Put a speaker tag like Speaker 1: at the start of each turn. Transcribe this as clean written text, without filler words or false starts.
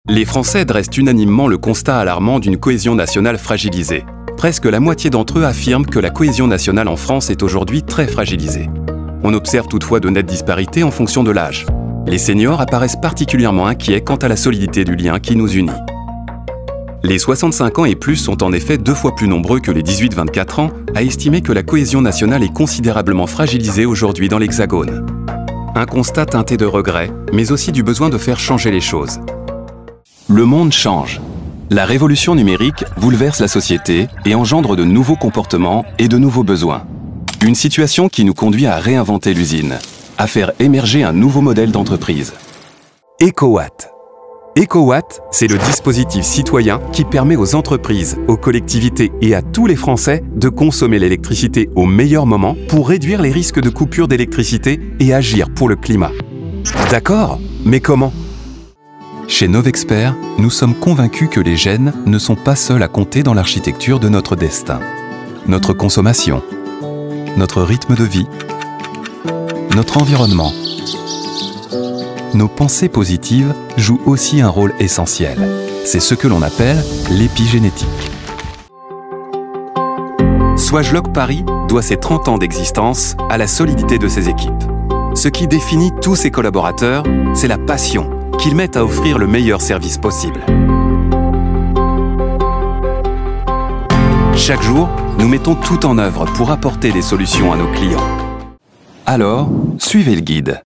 Speaker 1: Les Français dressent unanimement le constat alarmant d'une cohésion nationale fragilisée. Presque la moitié d'entre eux affirment que la cohésion nationale en France est aujourd'hui très fragilisée. On observe toutefois de nettes disparités en fonction de l'âge. Les seniors apparaissent particulièrement inquiets quant à la solidité du lien qui nous unit. Les 65 ans et plus sont en effet 2 fois plus nombreux que les 18-24 ans à estimer que la cohésion nationale est considérablement fragilisée aujourd'hui dans l'Hexagone. Un constat teinté de regret, mais aussi du besoin de faire changer les choses. Le monde change. La révolution numérique bouleverse la société et engendre de nouveaux comportements et de nouveaux besoins. Une situation qui nous conduit à réinventer l'usine, à faire émerger un nouveau modèle d'entreprise. EcoWatt. EcoWatt, c'est le dispositif citoyen qui permet aux entreprises, aux collectivités et à tous les Français de consommer l'électricité au meilleur moment pour réduire les risques de coupure d'électricité et agir pour le climat. D'accord, mais comment ? Chez Novexpert, nous sommes convaincus que les gènes ne sont pas seuls à compter dans l'architecture de notre destin. Notre consommation, notre rythme de vie, notre environnement. Nos pensées positives jouent aussi un rôle essentiel. C'est ce que l'on appelle l'épigénétique. Swagelok Paris doit ses 30 ans d'existence à la solidité de ses équipes. Ce qui définit tous ses collaborateurs, c'est la passion qu'ils mettent à offrir le meilleur service possible. Chaque jour, nous mettons tout en œuvre pour apporter des solutions à nos clients. Alors, suivez le guide.